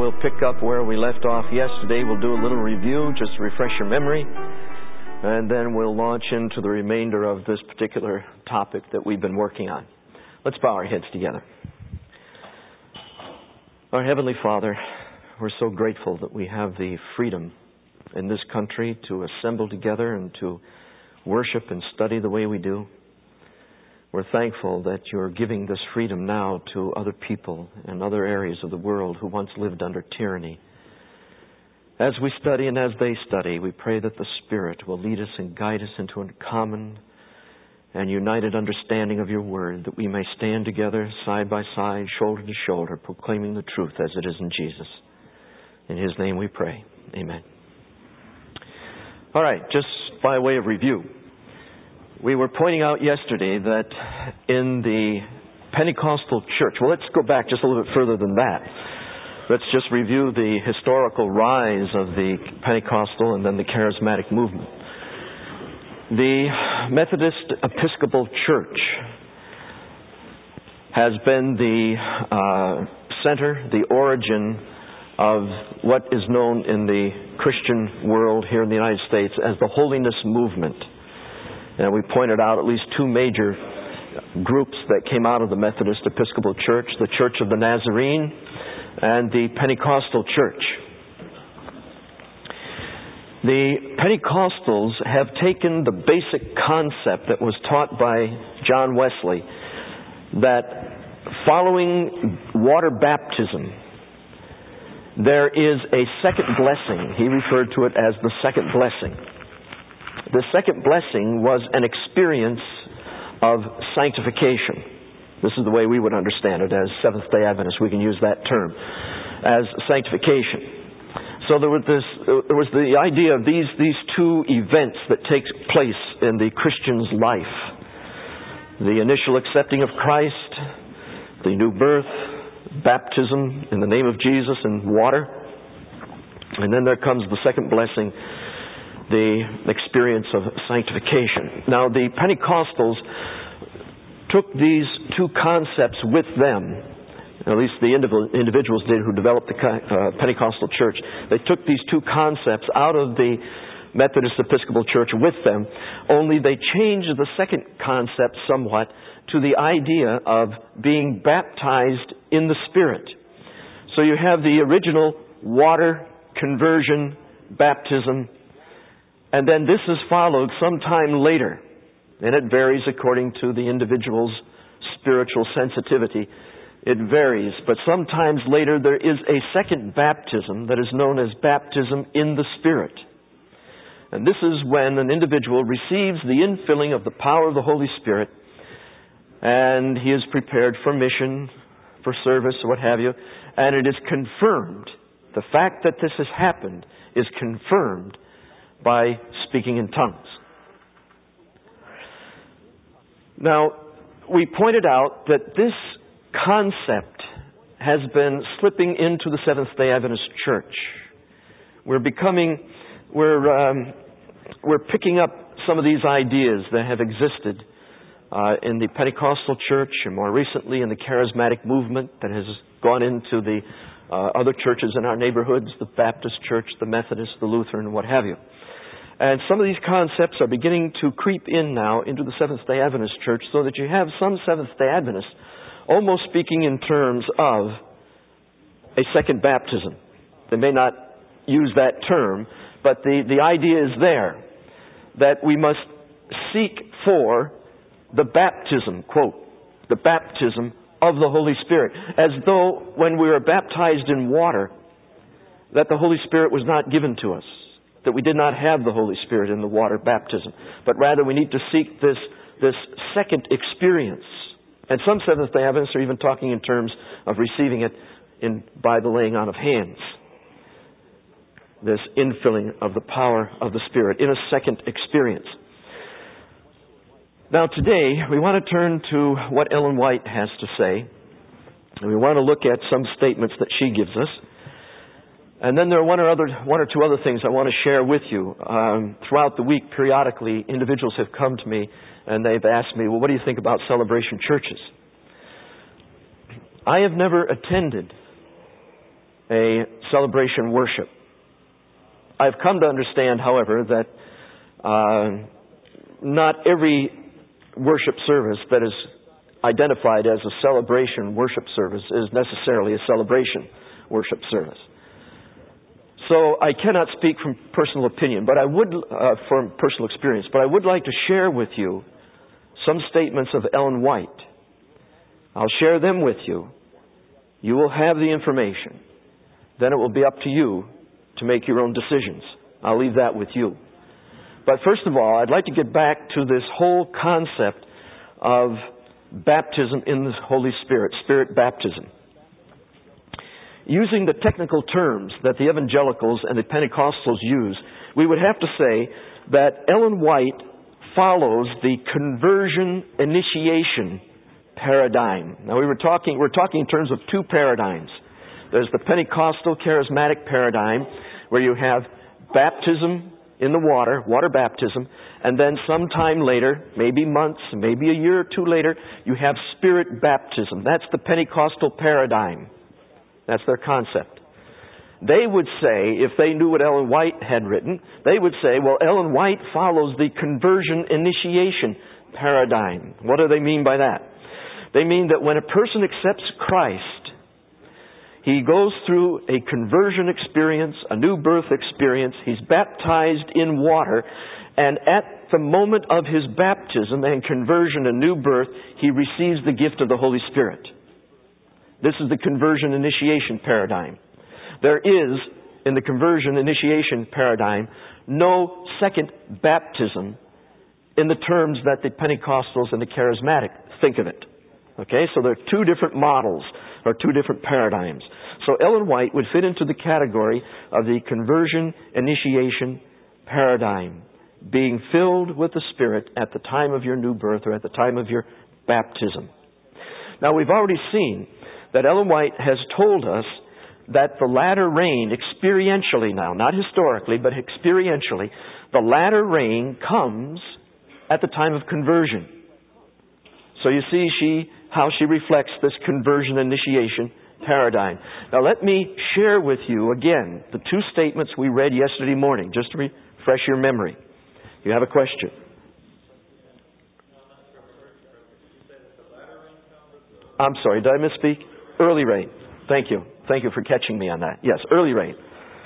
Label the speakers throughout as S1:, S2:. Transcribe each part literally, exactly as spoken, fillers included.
S1: we'll pick up where we left off yesterday. We'll do a little review just to refresh your memory, and then we'll launch into the remainder of this particular topic that we've been working on. Let's bow our heads together. Our Heavenly Father, we're so grateful that we have the freedom in this country to assemble together and to worship and study the way we do. We're thankful that you're giving this freedom now to other people in other areas of the world who once lived under tyranny. As we study and as they study, we pray that the Spirit will lead us and guide us into a common and united understanding of your word, that we may stand together side by side, shoulder to shoulder, proclaiming the truth as it is in Jesus. In His name we pray. Amen. All right, just by way of review. We were pointing out yesterday that in the Pentecostal church, well, let's go back just a little bit further than that. Let's just review the historical rise of the Pentecostal and then the charismatic movement. The Methodist Episcopal Church has been the uh, center, the origin of what is known in the Christian world here in the United States as the holiness movement. And we pointed out at least two major groups that came out of the Methodist Episcopal Church, the Church of the Nazarene and the Pentecostal Church. The Pentecostals have taken the basic concept that was taught by John Wesley, that following water baptism, there is a second blessing. He referred to it as the second blessing. The second blessing was an experience of sanctification. This is the way we would understand it as Seventh-day Adventists. We can use that term as sanctification. So there was this, there was the idea of these, these two events that take place in the Christian's life. The initial accepting of Christ, the new birth, baptism in the name of Jesus in water. And then there comes the second blessing, the experience of sanctification. Now, the Pentecostals took these two concepts with them, at least the individuals did who developed the uh, Pentecostal church. They took these two concepts out of the Methodist Episcopal Church with them, only they changed the second concept somewhat to the idea of being baptized in the Spirit. So you have the original water conversion baptism, and then this is followed sometime later, and it varies according to the individual's spiritual sensitivity. It varies, but sometimes later there is a second baptism that is known as baptism in the Spirit. And this is when an individual receives the infilling of the power of the Holy Spirit, and he is prepared for mission, for service, or what have you, and it is confirmed. The fact that this has happened is confirmed by speaking in tongues. Now, we pointed out that this concept has been slipping into the Seventh-day Adventist Church. We're becoming, we're, um, we're picking up some of these ideas that have existed uh, in the Pentecostal Church and more recently in the charismatic movement that has gone into the uh, other churches in our neighborhoods, the Baptist Church, the Methodist, the Lutheran, and what have you. And some of these concepts are beginning to creep in now into the Seventh-day Adventist Church, so that you have some Seventh-day Adventists almost speaking in terms of a second baptism. They may not use that term, but the, the idea is there that we must seek for the baptism, quote, the baptism of the Holy Spirit, as though when we were baptized in water, that the Holy Spirit was not given to us, that we did not have the Holy Spirit in the water baptism, but rather we need to seek this, this second experience. And some Seventh-day Adventists are even talking in terms of receiving it in, by the laying on of hands. This infilling of the power of the Spirit in a second experience. Now today, we want to turn to what Ellen White has to say. And we want to look at some statements that she gives us. And then there are one or, other, one or two other things I want to share with you. Um, throughout the week, periodically, individuals have come to me and they've asked me, well, what do you think about celebration churches? I have never attended a celebration worship. I've come to understand, however, that uh, not every worship service that is identified as a celebration worship service is necessarily a celebration worship service. So I cannot speak from personal opinion, but I would, uh, from personal experience, but I would like to share with you some statements of Ellen White. I'll share them with you. You will have the information. Then it will be up to you to make your own decisions. I'll leave that with you. But first of all, I'd like to get back to this whole concept of baptism in the Holy Spirit, Spirit baptism. Using the technical terms that the evangelicals and the Pentecostals use, we would have to say that Ellen White follows the conversion initiation paradigm. Now we were talking, we're talking in terms of two paradigms. There's the Pentecostal charismatic paradigm, where you have baptism in the water, water baptism, and then sometime later, maybe months, maybe a year or two later, you have Spirit baptism. That's the Pentecostal paradigm. That's their concept. They would say, if they knew what Ellen White had written, they would say, well, Ellen White follows the conversion initiation paradigm. What do they mean by that? They mean that when a person accepts Christ, he goes through a conversion experience, a new birth experience. He's baptized in water, and at the moment of his baptism and conversion and new birth, he receives the gift of the Holy Spirit. This is the conversion initiation paradigm. There is, in the conversion initiation paradigm, no second baptism in the terms that the Pentecostals and the Charismatic think of it. Okay, so there are two different models, or two different paradigms. So Ellen White would fit into the category of the conversion initiation paradigm, being filled with the Spirit at the time of your new birth or at the time of your baptism. Now we've already seen that Ellen White has told us that the latter rain, experientially now, not historically, but experientially, the latter rain comes at the time of conversion. So you see she how she reflects this conversion initiation paradigm. Now let me share with you again the two statements we read yesterday morning, just to refresh your memory. You have a question? I'm sorry, did I misspeak? Early rain. Thank you. Thank you for catching me on that. Yes, early rain.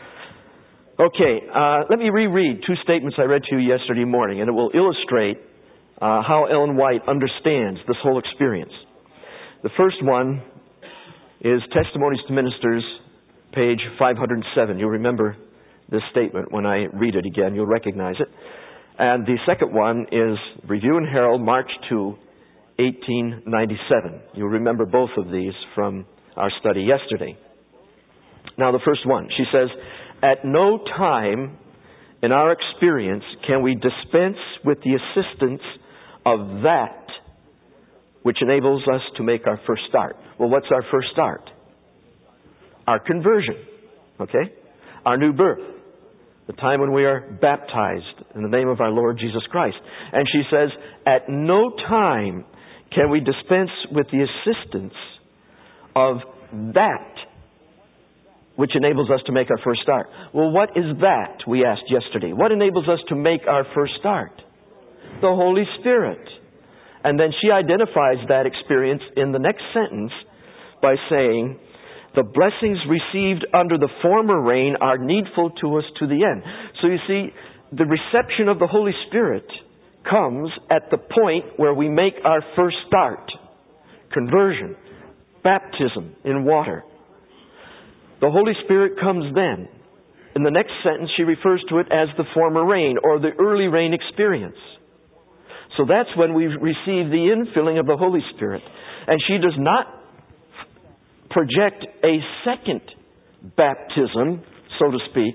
S1: Okay, uh, let me reread two statements I read to you yesterday morning, and it will illustrate uh, how Ellen White understands this whole experience. The first one is Testimonies to Ministers, page five hundred seven. You'll remember this statement when I read it again. You'll recognize it. And the second one is Review and Herald, March second, eighteen ninety-seven. You'll remember both of these from our study yesterday. Now the first one, she says, at no time in our experience can we dispense with the assistance of that which enables us to make our first start. Well, what's our first start? Our conversion, okay? Our new birth. The time when we are baptized in the name of our Lord Jesus Christ. And she says, at no time can we dispense with the assistance of that which enables us to make our first start. Well, what is that, we asked yesterday? What enables us to make our first start? The Holy Spirit. And then she identifies that experience in the next sentence by saying, the blessings received under the former rain are needful to us to the end. So you see, the reception of the Holy Spirit comes at the point where we make our first start. Conversion. Baptism in water. The Holy Spirit comes then. In the next sentence, she refers to it as the former rain or the early rain experience. So that's when we receive the infilling of the Holy Spirit. And she does not project a second baptism, so to speak,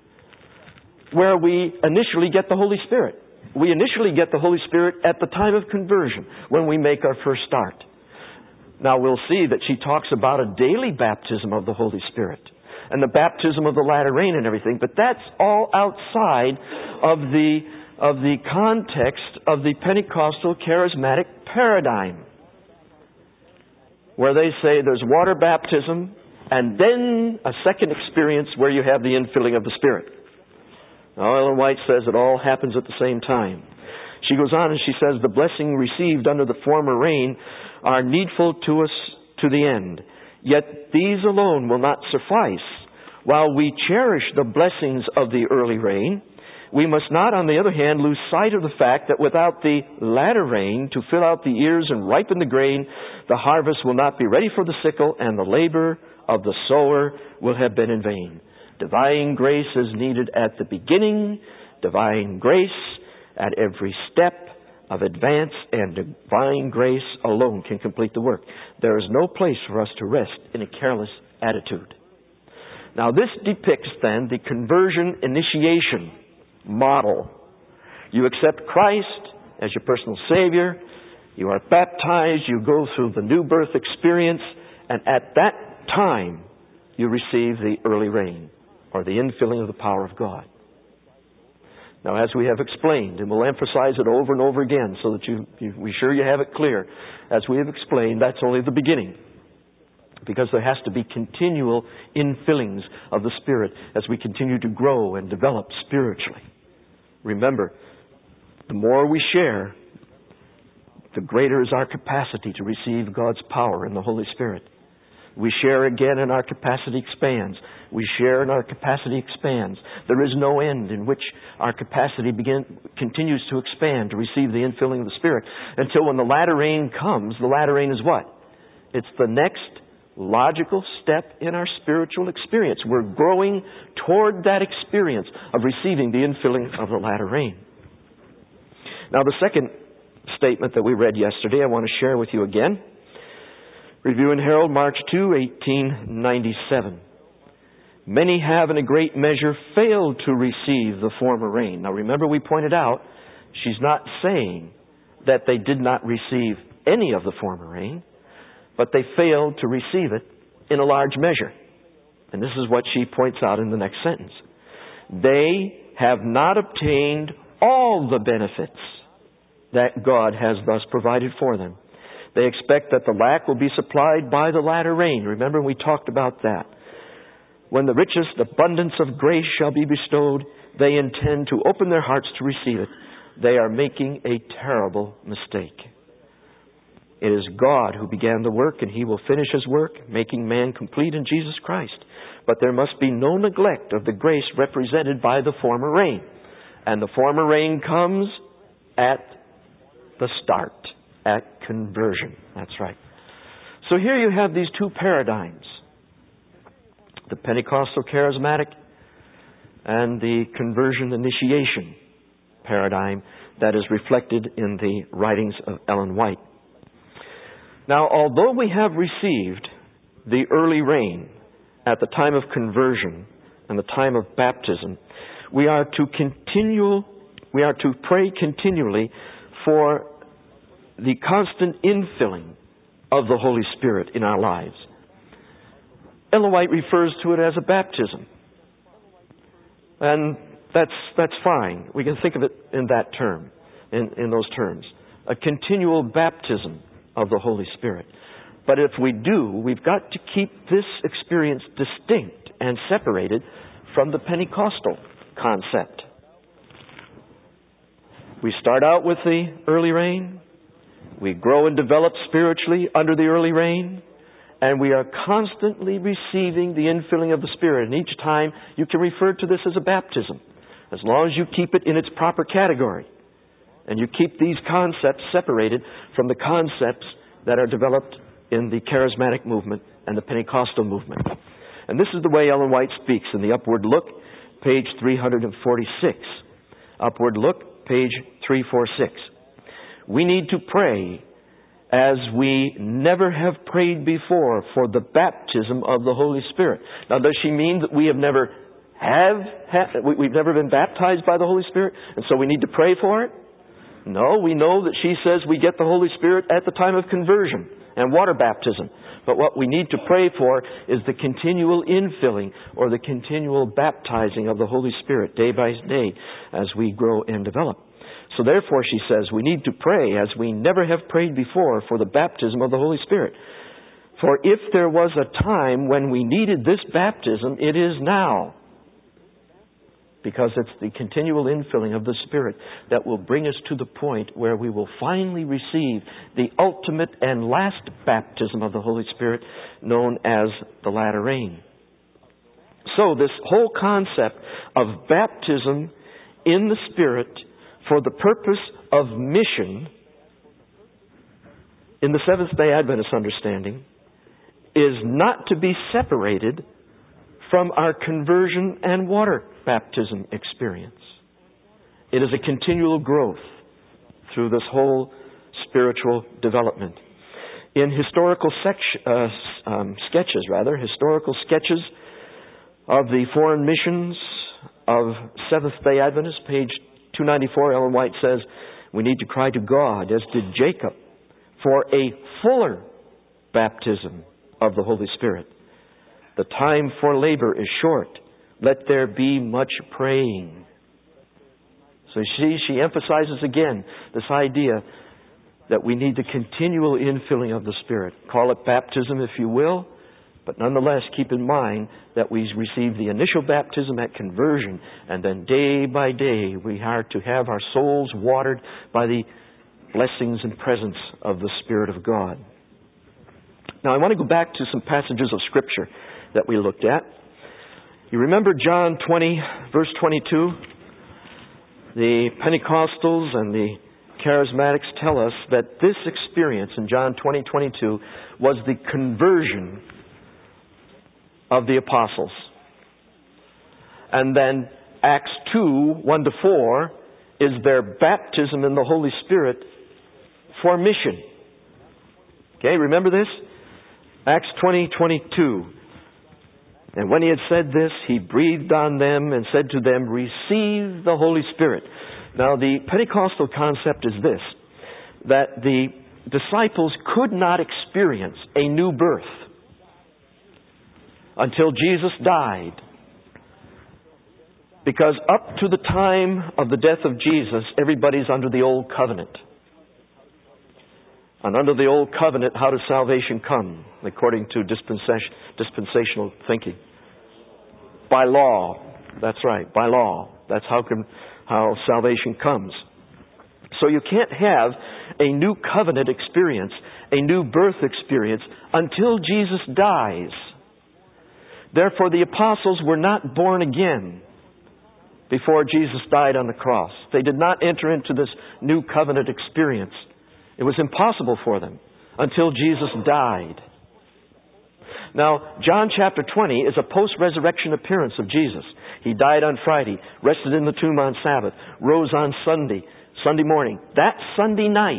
S1: where we initially get the Holy Spirit. We initially get the Holy Spirit at the time of conversion, when we make our first start. Now we'll see that she talks about a daily baptism of the Holy Spirit and the baptism of the latter rain and everything, but that's all outside of the of the context of the Pentecostal charismatic paradigm, where they say there's water baptism and then a second experience where you have the infilling of the Spirit. Now, Ellen White says it all happens at the same time. She goes on and she says, the blessing received under the former rain are needful to us to the end. Yet these alone will not suffice. While we cherish the blessings of the early rain, we must not, on the other hand, lose sight of the fact that without the latter rain to fill out the ears and ripen the grain, the harvest will not be ready for the sickle, and the labor of the sower will have been in vain. Divine grace is needed at the beginning, divine grace at every step of advance, and divine grace alone can complete the work. There is no place for us to rest in a careless attitude. Now this depicts then the conversion initiation model. You accept Christ as your personal Savior, you are baptized, you go through the new birth experience, and at that time you receive the early rain, or the infilling of the power of God. Now, as we have explained, and we'll emphasize it over and over again so that you, you, we're sure you have it clear, as we have explained, that's only the beginning. Because there has to be continual infillings of the Spirit as we continue to grow and develop spiritually. Remember, the more we share, the greater is our capacity to receive God's power in the Holy Spirit. We share again and our capacity expands. We share and our capacity expands. There is no end in which our capacity begin, continues to expand to receive the infilling of the Spirit until when the latter rain comes. The latter rain is what? It's the next logical step in our spiritual experience. We're growing toward that experience of receiving the infilling of the latter rain. Now the second statement that we read yesterday I want to share with you again. Review and Herald, March second, eighteen ninety-seven. Many have in a great measure failed to receive the former rain. Now remember, we pointed out, she's not saying that they did not receive any of the former rain, but they failed to receive it in a large measure. And this is what she points out in the next sentence. They have not obtained all the benefits that God has thus provided for them. They expect that the lack will be supplied by the latter rain. Remember, we talked about that. When the richest abundance of grace shall be bestowed, they intend to open their hearts to receive it. They are making a terrible mistake. It is God who began the work, and He will finish His work, making man complete in Jesus Christ. But there must be no neglect of the grace represented by the former rain. And the former rain comes at the start. At conversion. That's right. So here you have these two paradigms. The Pentecostal charismatic and the conversion initiation paradigm that is reflected in the writings of Ellen White. Now, although we have received the early rain at the time of conversion and the time of baptism, we are to continue, we are to pray continually for the constant infilling of the Holy Spirit in our lives. Ellen White refers to it as a baptism. And that's that's fine. We can think of it in that term, in, in those terms. A continual baptism of the Holy Spirit. But if we do, we've got to keep this experience distinct and separated from the Pentecostal concept. We start out with the early rain. We grow and develop spiritually under the early rain, and we are constantly receiving the infilling of the Spirit. And each time you can refer to this as a baptism, as long as you keep it in its proper category. And you keep these concepts separated from the concepts that are developed in the charismatic movement and the Pentecostal movement. And this is the way Ellen White speaks in the Upward Look, page three forty-six. Upward Look, page three forty-six. We need to pray as we never have prayed before for the baptism of the Holy Spirit. Now, does she mean that we have never have, have we've never been baptized by the Holy Spirit, and so we need to pray for it? No, we know that she says we get the Holy Spirit at the time of conversion and water baptism. But what we need to pray for is the continual infilling or the continual baptizing of the Holy Spirit day by day as we grow and develop. So therefore, she says, we need to pray as we never have prayed before for the baptism of the Holy Spirit. For if there was a time when we needed this baptism, it is now. Because it's the continual infilling of the Spirit that will bring us to the point where we will finally receive the ultimate and last baptism of the Holy Spirit, known as the latter rain. So this whole concept of baptism in the Spirit for the purpose of mission, in the Seventh-day Adventist understanding, is not to be separated from our conversion and water baptism experience. It is a continual growth through this whole spiritual development. In historical sec- uh, um, sketches, rather, historical sketches of the foreign missions of Seventh-day Adventists, page two ninety-four, Ellen White says, we need to cry to God, as did Jacob, for a fuller baptism of the Holy Spirit. The time for labor is short. Let there be much praying. So she, she emphasizes again this idea that we need the continual infilling of the Spirit. Call it baptism if you will, but nonetheless keep in mind that we receive the initial baptism at conversion, and then day by day we are to have our souls watered by the blessings and presence of the Spirit of God. Now I want to go back to some passages of Scripture that we looked at. You remember John twenty, verse twenty-two? The Pentecostals and the Charismatics tell us that this experience in John twenty, twenty-two was the conversion of the apostles. And then Acts two, one to four is their baptism in the Holy Spirit for mission. Okay, remember this? Acts twenty, twenty-two. And when he had said this, he breathed on them and said to them, receive the Holy Spirit. Now the Pentecostal concept is this, that the disciples could not experience a new birth until Jesus died. Because up to the time of the death of Jesus, everybody's under the old covenant. And under the old covenant, how does salvation come? According to dispensation, dispensational thinking. By law. That's right, by law. That's how, can, how salvation comes. So you can't have a new covenant experience, a new birth experience, until Jesus dies. Therefore, the apostles were not born again before Jesus died on the cross. They did not enter into this new covenant experience. It was impossible for them until Jesus died. Now, John chapter twenty is a post-resurrection appearance of Jesus. He died on Friday, rested in the tomb on Sabbath, rose on Sunday, Sunday morning. That Sunday night,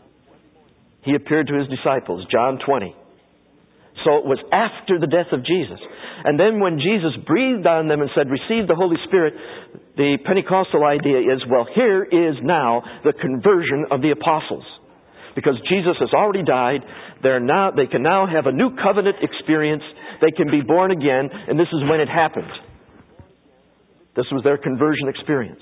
S1: He appeared to His disciples, John twenty. So it was after the death of Jesus. And then when Jesus breathed on them and said, receive the Holy Spirit, the Pentecostal idea is, well, here is now the conversion of the apostles. Because Jesus has already died, they're now, they can now have a new covenant experience. They can be born again, and this is when it happened. This was their conversion experience.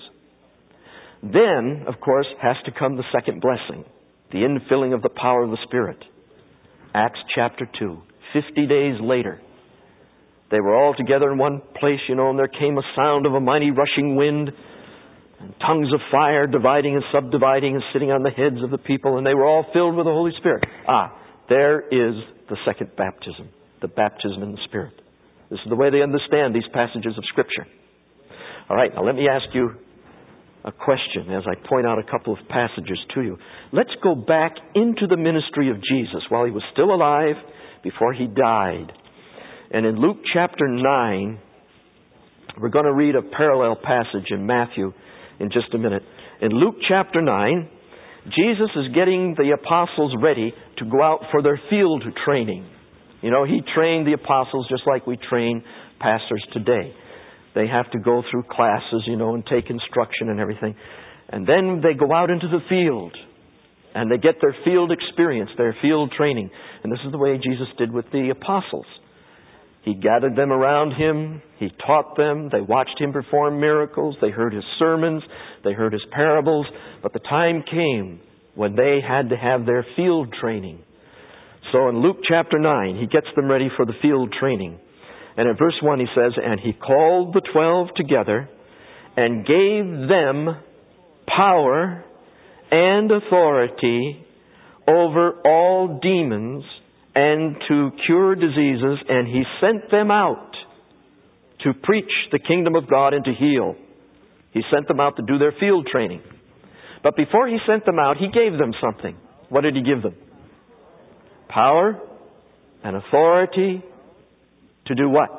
S1: Then, of course, has to come the second blessing, the infilling of the power of the Spirit. Acts chapter two. Fifty days later, they were all together in one place, you know, and there came a sound of a mighty rushing wind, and tongues of fire dividing and subdividing and sitting on the heads of the people, and they were all filled with the Holy Spirit. Ah, there is the second baptism, the baptism in the Spirit. This is the way they understand these passages of Scripture. All right, now let me ask you a question as I point out a couple of passages to you. Let's go back into the ministry of Jesus while He was still alive, before He died. And in Luke chapter nine, we're going to read a parallel passage in Matthew in just a minute. In Luke chapter nine, Jesus is getting the apostles ready to go out for their field training. You know, He trained the apostles just like we train pastors today. They have to go through classes, you know, and take instruction and everything. And then they go out into the field. And they get their field experience, their field training. And this is the way Jesus did with the apostles. He gathered them around Him. He taught them. They watched Him perform miracles. They heard His sermons. They heard His parables. But the time came when they had to have their field training. So in Luke chapter nine, he gets them ready for the field training. And in verse one he says, and he called the twelve together and gave them power and authority over all demons and to cure diseases, and he sent them out to preach the kingdom of God and to heal. He sent them out to do their field training. But before he sent them out, he gave them something. What did he give them? Power and authority to do what?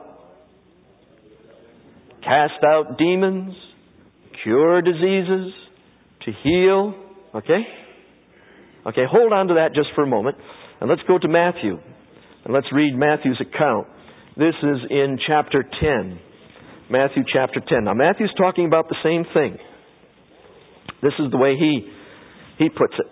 S1: Cast out demons, cure diseases, to heal. Okay? Okay, hold on to that just for a moment. And let's go to Matthew. And let's read Matthew's account. This is in chapter ten. Matthew chapter ten. Now Matthew's talking about the same thing. This is the way he, he puts it.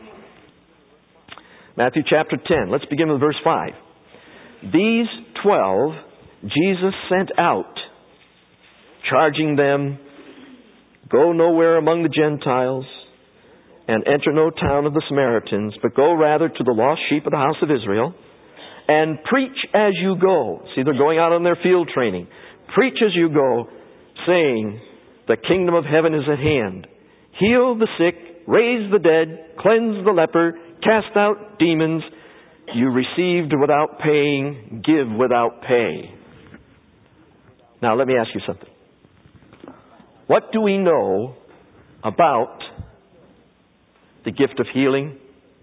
S1: Matthew chapter ten. Let's begin with verse five. These twelve Jesus sent out, charging them, go nowhere among the Gentiles, and enter no town of the Samaritans, but go rather to the lost sheep of the house of Israel, and preach as you go. See, they're going out on their field training. Preach as you go, saying, the kingdom of heaven is at hand. Heal the sick, raise the dead, cleanse the leper, cast out demons. You received without paying, give without pay. Now let me ask you something. What do we know about the gift of healing?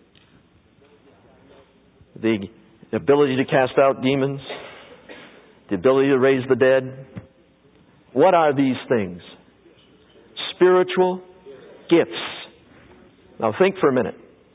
S1: The ability to cast out demons? The ability to raise the dead? What are these things? Spiritual gifts. Now think for a minute.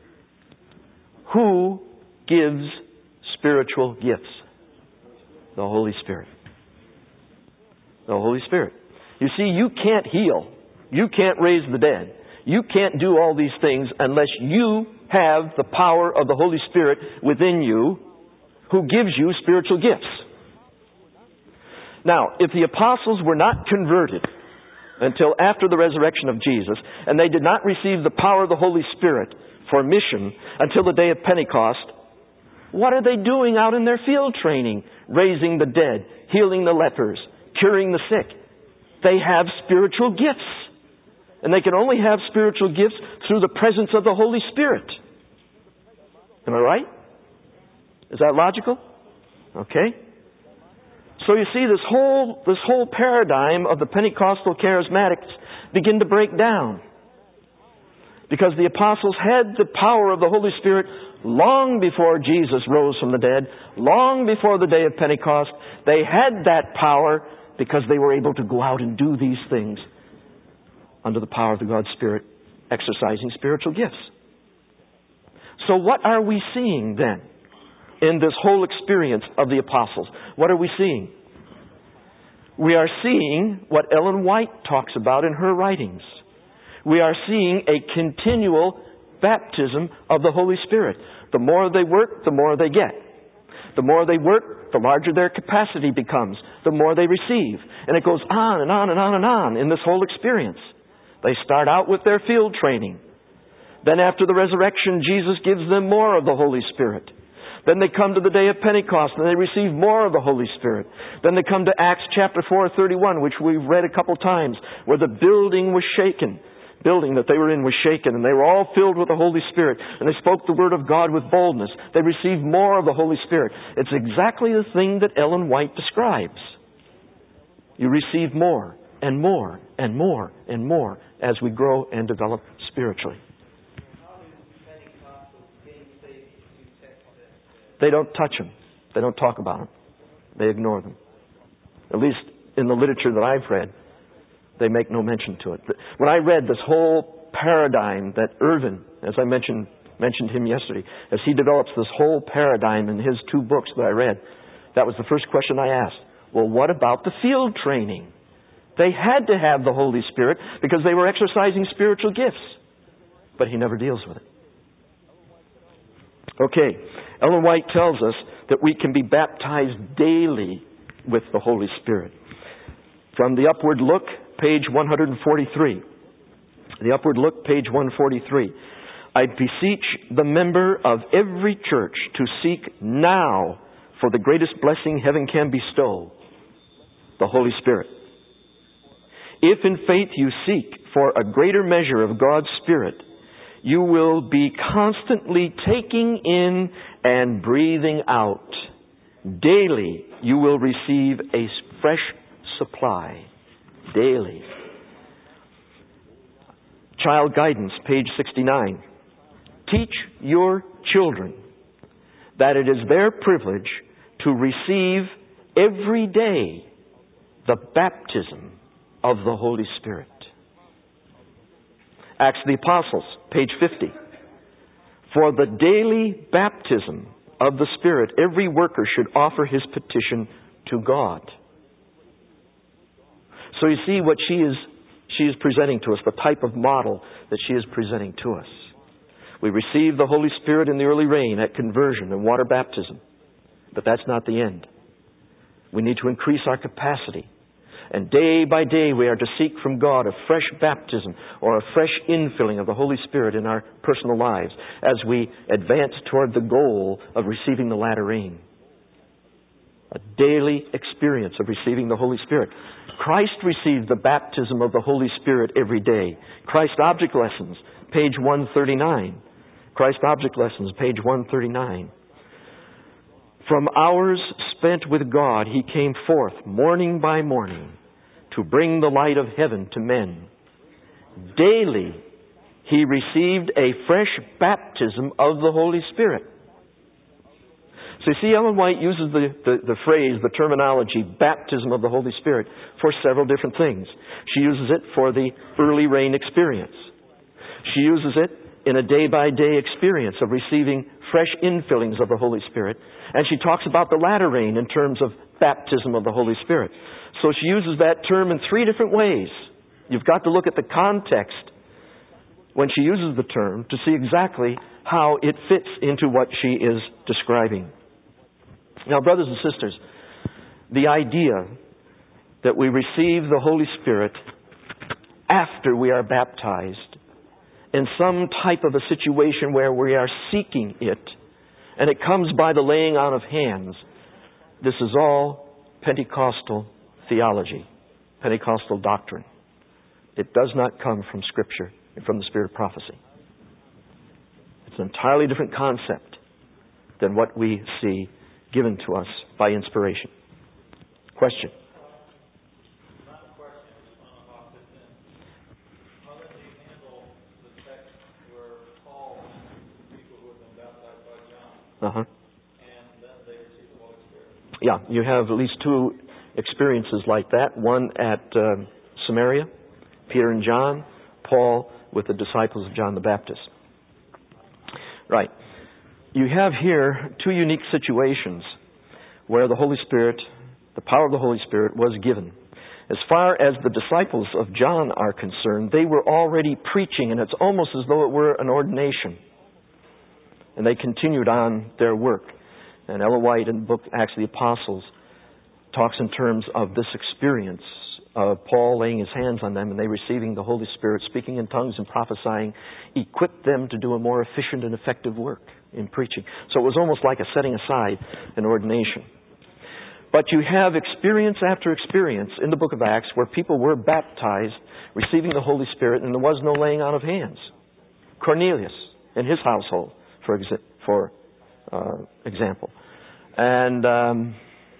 S1: Who gives spiritual gifts? The Holy Spirit. The Holy Spirit. You see, you can't heal. You can't raise the dead. You can't do all these things unless you have the power of the Holy Spirit within you, who gives you spiritual gifts. Now, if the apostles were not converted until after the resurrection of Jesus, and they did not receive the power of the Holy Spirit for mission until the day of Pentecost, what are they doing out in their field training? Raising the dead, healing the lepers, curing the sick. They have spiritual gifts. And they can only have spiritual gifts through the presence of the Holy Spirit. Am I right? Is that logical? Okay. So you see, this whole, this whole paradigm of the Pentecostal charismatics begin to break down. Because the apostles had the power of the Holy Spirit long before Jesus rose from the dead, long before the day of Pentecost. They had that power because they were able to go out and do these things under the power of the God's Spirit, exercising spiritual gifts. So what are we seeing then in this whole experience of the apostles? What are we seeing? We are seeing what Ellen White talks about in her writings. We are seeing a continual baptism of the Holy Spirit. The more they work, the more they get. The more they work, the larger their capacity becomes. The more they receive. And it goes on and on and on and on in this whole experience. They start out with their field training. Then after the resurrection, Jesus gives them more of the Holy Spirit. Then they come to the day of Pentecost and they receive more of the Holy Spirit. Then they come to Acts chapter four thirty-one, which we've read a couple times, where the building was shaken. Building that they were in was shaken, and they were all filled with the Holy Spirit, and they spoke the word of God with boldness. They received more of the Holy Spirit. It's exactly the thing that Ellen White describes. You receive more and more and more and more as we grow and develop spiritually. They don't touch them. They don't talk about them. They ignore them. At least in the literature that I've read, they make no mention to it. When I read this whole paradigm that Irvin, as I mentioned mentioned him yesterday, as he develops this whole paradigm in his two books that I read, that was the first question I asked. Well, what about the field training? They had to have the Holy Spirit because they were exercising spiritual gifts. But he never deals with it. Okay, Ellen White tells us that we can be baptized daily with the Holy Spirit. From the Upward Look, page one forty-three. The Upward Look, page one forty-three. I beseech the member of every church to seek now for the greatest blessing heaven can bestow, the Holy Spirit. If in faith you seek for a greater measure of God's Spirit, you will be constantly taking in and breathing out. Daily you will receive a fresh supply. Daily. Child Guidance, page sixty-nine. Teach your children that it is their privilege to receive every day the baptism of the Holy Spirit. Acts of the Apostles, page fifty. For the daily baptism of the Spirit, every worker should offer his petition to God. So you see what she is, she is presenting to us, the type of model that she is presenting to us. We receive the Holy Spirit in the early rain at conversion and water baptism. But that's not the end. We need to increase our capacity. And day by day we are to seek from God a fresh baptism or a fresh infilling of the Holy Spirit in our personal lives as we advance toward the goal of receiving the latter rain. A daily experience of receiving the Holy Spirit. Christ received the baptism of the Holy Spirit every day. Christ Object Lessons, page one thirty-nine. Christ Object Lessons, page one thirty-nine. From hours spent with God, He came forth morning by morning to bring the light of heaven to men. Daily, He received a fresh baptism of the Holy Spirit. So you see, Ellen White uses the, the, the phrase, the terminology, baptism of the Holy Spirit, for several different things. She uses it for the early rain experience. She uses it in a day-by-day experience of receiving fresh infillings of the Holy Spirit. And she talks about the latter rain in terms of baptism of the Holy Spirit. So she uses that term in three different ways. You've got to look at the context when she uses the term to see exactly how it fits into what she is describing. Now, brothers and sisters, the idea that we receive the Holy Spirit after we are baptized in some type of a situation where we are seeking it, and it comes by the laying on of hands, this is all Pentecostal theology, Pentecostal doctrine. It does not come from Scripture and from the Spirit of prophecy. It's an entirely different concept than what we see given to us by inspiration. Question? Uh-huh. And then they receive the Holy Spirit. Yeah, you have at least two experiences like that. One at uh, Samaria, Peter and John, Paul with the disciples of John the Baptist. Right. You have here two unique situations where the Holy Spirit, the power of the Holy Spirit was given. As far as the disciples of John are concerned, they were already preaching, and it's almost as though it were an ordination. And they continued on their work. And Ellen White in the book Acts of the Apostles talks in terms of this experience of Paul laying his hands on them and they receiving the Holy Spirit, speaking in tongues and prophesying, equipped them to do a more efficient and effective work in preaching. So it was almost like a setting aside an ordination. But you have experience after experience in the book of Acts where people were baptized, receiving the Holy Spirit, and there was no laying on of hands. Cornelius and his household, for exa- for uh, example. And um,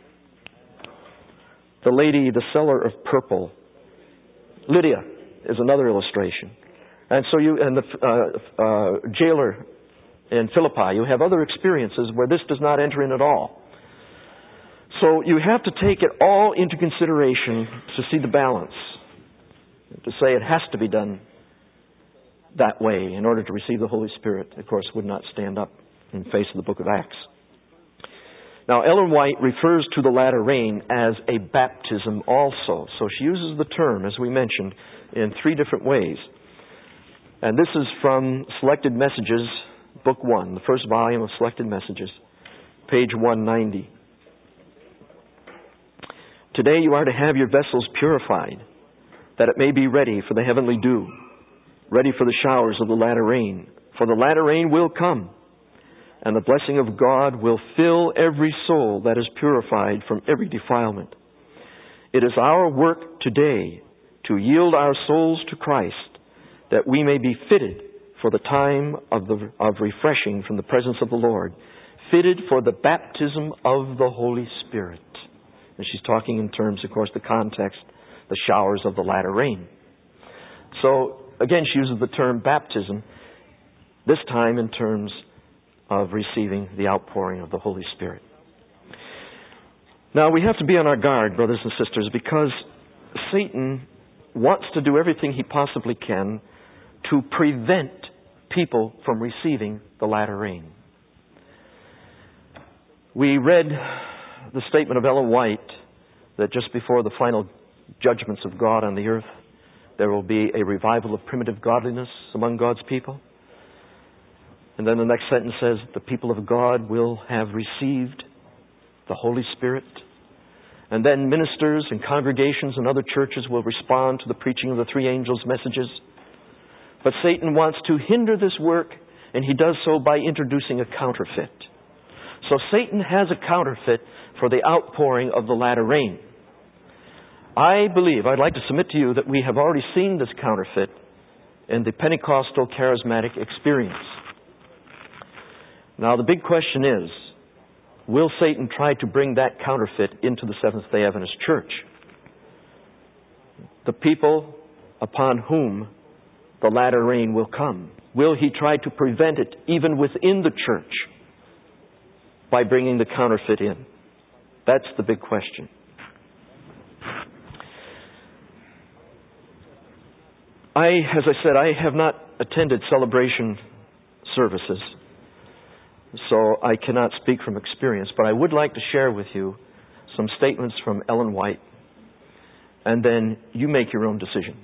S1: the lady, the seller of purple, Lydia, is another illustration. And so you, and the uh, uh, jailer in Philippi, you have other experiences where this does not enter in at all. So you have to take it all into consideration to see the balance. To say it has to be done that way in order to receive the Holy Spirit, of course, would not stand up in face of the book of Acts. Now, Ellen White refers to the latter rain as a baptism also. So she uses the term, as we mentioned, in three different ways. And this is from Selected Messages, Book one, the first volume of Selected Messages, page one ninety. Today you are to have your vessels purified, that it may be ready for the heavenly dew, ready for the showers of the latter rain, For the latter rain will come, and the blessing of God will fill every soul that is purified from every defilement. It is our work today to yield our souls to Christ, that we may be fitted for the time of, the, of refreshing from the presence of the Lord, fitted for the baptism of the Holy Spirit. And she's talking in terms, of course, the context, the showers of the latter rain. So, again, she uses the term baptism, this time in terms of receiving the outpouring of the Holy Spirit. Now, we have to be on our guard, brothers and sisters, because Satan wants to do everything he possibly can to prevent people from receiving the latter rain. We read the statement of Ellen White that just before the final judgments of God on the earth, there will be a revival of primitive godliness among God's people. And then the next sentence says, the people of God will have received the Holy Spirit. And then ministers and congregations and other churches will respond to the preaching of the three angels' messages. But Satan wants to hinder this work, and he does so by introducing a counterfeit. So Satan has a counterfeit for the outpouring of the latter rain. I believe, I'd like to submit to you that we have already seen this counterfeit in the Pentecostal charismatic experience. Now the big question is, will Satan try to bring that counterfeit into the Seventh-day Adventist Church? The people upon whom the latter rain will come. Will he try to prevent it even within the church by bringing the counterfeit in? That's the big question. I, as I said, I have not attended celebration services, so I cannot speak from experience, but I would like to share with you some statements from Ellen White, and then you make your own decision.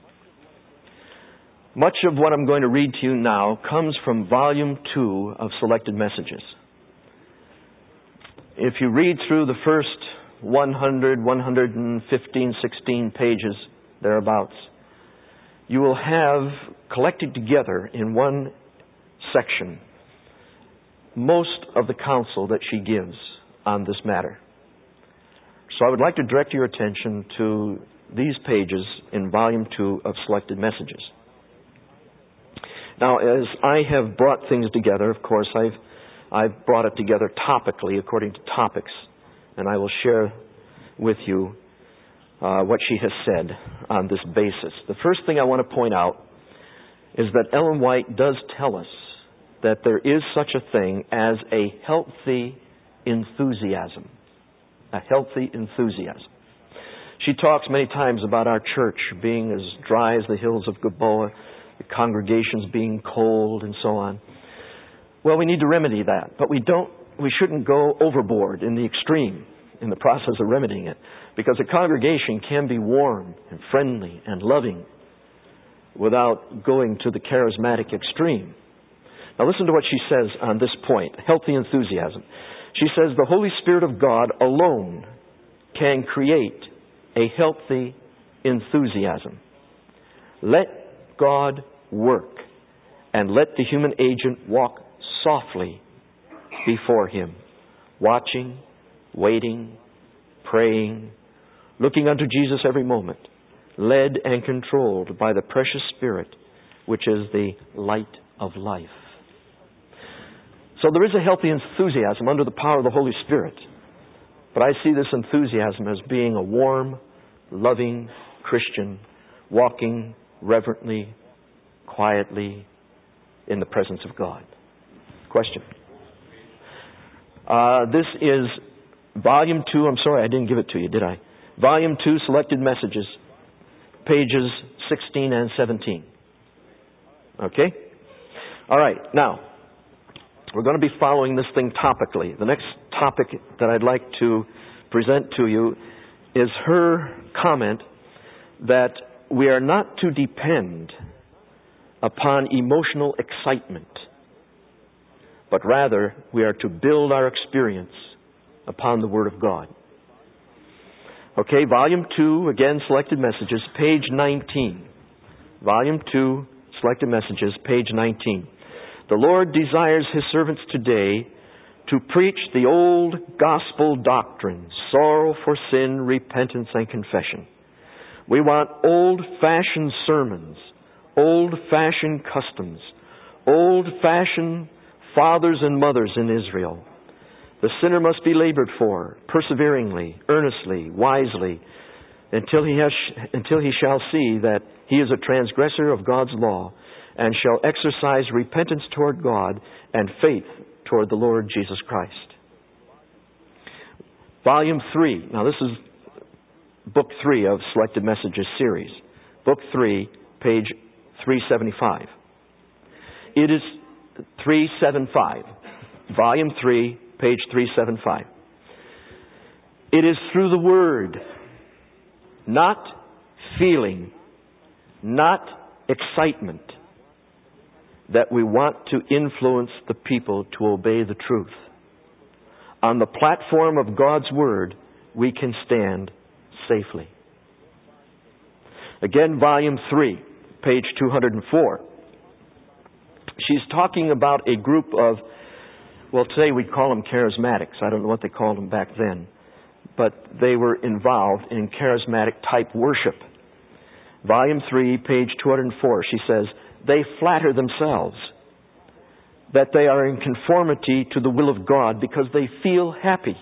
S1: Much of what I'm going to read to you now comes from Volume two of Selected Messages. If you read through the first one hundred, one hundred fifteen, sixteen pages, thereabouts, you will have collected together in one section most of the counsel that she gives on this matter. So I would like to direct your attention to these pages in Volume two of Selected Messages. Now, as I have brought things together, of course, I've, I've brought it together topically according to topics, and I will share with you uh, what she has said on this basis. The first thing I want to point out is that Ellen White does tell us that there is such a thing as a healthy enthusiasm. A healthy enthusiasm. She talks many times about our church being as dry as the hills of Gilboa, the congregations being cold, and so on. Well, we need to remedy that, but we don't. We shouldn't go overboard in the extreme in the process of remedying it, because a congregation can be warm and friendly and loving without going to the charismatic extreme. Now listen to what she says on this point, healthy enthusiasm. She says the Holy Spirit of God alone can create a healthy enthusiasm. Let God work, and let the human agent walk softly before Him, watching, waiting, praying, looking unto Jesus every moment, led and controlled by the precious Spirit, which is the light of life. So there is a healthy enthusiasm under the power of the Holy Spirit. But I see this enthusiasm as being a warm, loving Christian walking reverently, quietly in the presence of God. Question. Uh, this is Volume two. I'm sorry I didn't give it to you, did I? Volume two, Selected Messages, pages sixteen and seventeen. Okay? All right. Now, we're going to be following this thing topically. The next topic that I'd like to present to you is her comment that we are not to depend upon emotional excitement, but rather we are to build our experience upon the Word of God. Okay, Volume two, again, Selected Messages, page nineteen. Volume two, Selected Messages, page nineteen. The Lord desires His servants today to preach the old gospel doctrine, sorrow for sin, repentance, and confession. We want old-fashioned sermons, old-fashioned customs, old-fashioned fathers and mothers in Israel. The sinner must be labored for, perseveringly, earnestly, wisely, until he has, until he shall see that he is a transgressor of God's law, and shall exercise repentance toward God and faith toward the Lord Jesus Christ. Volume three. Now this is Book three of Selected Messages series. Book three, page three seventy-five. It is three seventy-five. Volume three, page three seventy-five. It is through the Word, not feeling, not excitement, that we want to influence the people to obey the truth. On the platform of God's Word, we can stand safely. Again, volume three, page two hundred four. She's talking about a group of, well, today we call them charismatics. I don't know what they called them back then. But they were involved in charismatic type worship. Volume three, page two hundred four, she says, they flatter themselves that they are in conformity to the will of God because they feel happy.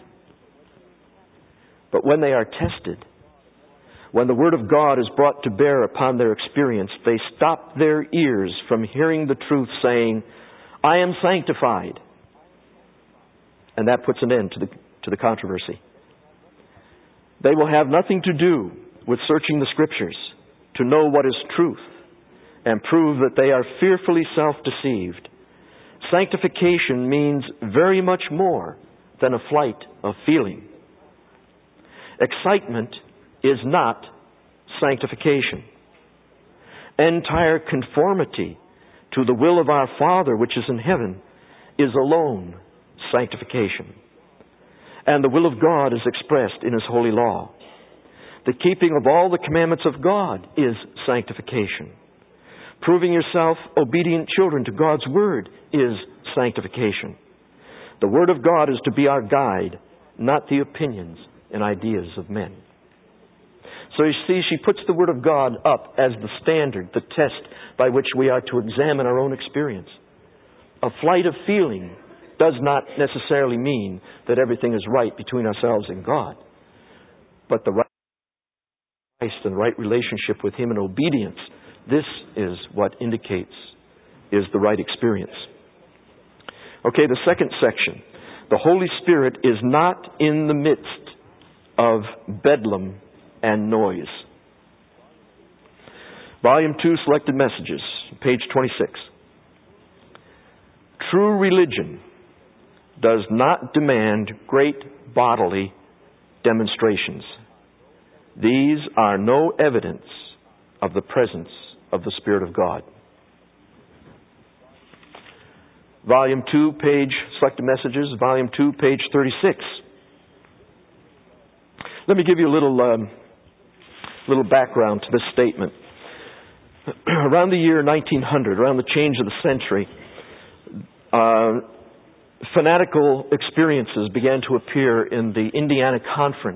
S1: But when they are tested, when the Word of God is brought to bear upon their experience, they stop their ears from hearing the truth, saying, I am sanctified. And that puts an end to the, to the controversy. They will have nothing to do with searching the Scriptures to know what is truth and prove that they are fearfully self-deceived. Sanctification means very much more than a flight of feeling. Excitement is not sanctification. Entire conformity to the will of our Father which is in heaven is alone sanctification. And the will of God is expressed in His holy law. The keeping of all the commandments of God is sanctification. Proving yourself obedient children to God's Word is sanctification. The Word of God is to be our guide, not the opinions and ideas of men. So you see, she puts the Word of God up as the standard, the test by which we are to examine our own experience. A flight of feeling does not necessarily mean that everything is right between ourselves and God. But the right Christ and right relationship with Him and obedience, this is what indicates is the right experience. Okay, the second section. The Holy Spirit is not in the midst of bedlam and noise. Volume two, Selected Messages, page twenty-six. True religion does not demand great bodily demonstrations. These are no evidence of the presence of the Spirit of God. Volume two, page, Selected Messages, Volume two, page thirty-six. Let me give you a little, um, little background to this statement. Around the year nineteen hundred, around the change of the century, uh, fanatical experiences began to appear in the Indiana Conference